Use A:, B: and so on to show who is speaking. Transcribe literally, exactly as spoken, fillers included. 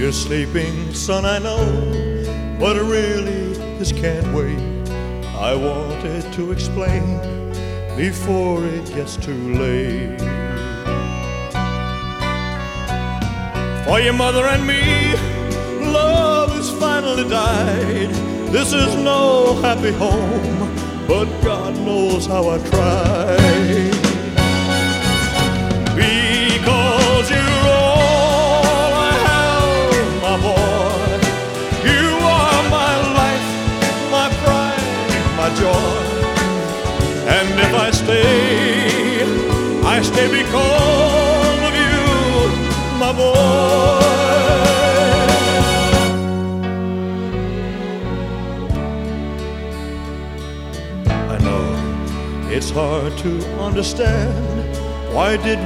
A: You're sleeping, son, I know, but really this can't wait. I wanted to explain before it gets too late. For your mother and me, love has finally died. This is no happy home, but God knows how I tried. Because you're all I have, my boy. You are my life, my pride, my joy. And if I stay, I stay because of you, my boy. I know it's hard to understand. Why did